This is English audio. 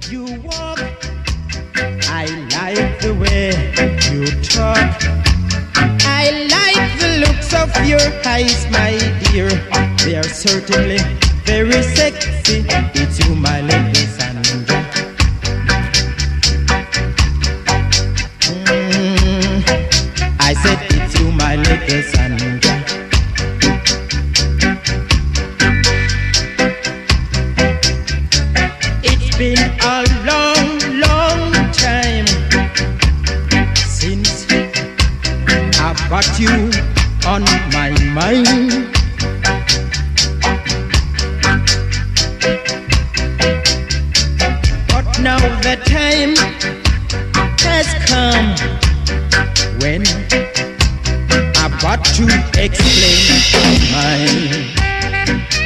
you walk. I like the way you talk. I like the looks of your eyes, my dear. They are certainly very sexy. It's you, my lady Sandra. I said it's you, my lady Sandra. It's been a long, long time since I've got you on my mind. But now the time has come when I've got to explain mine.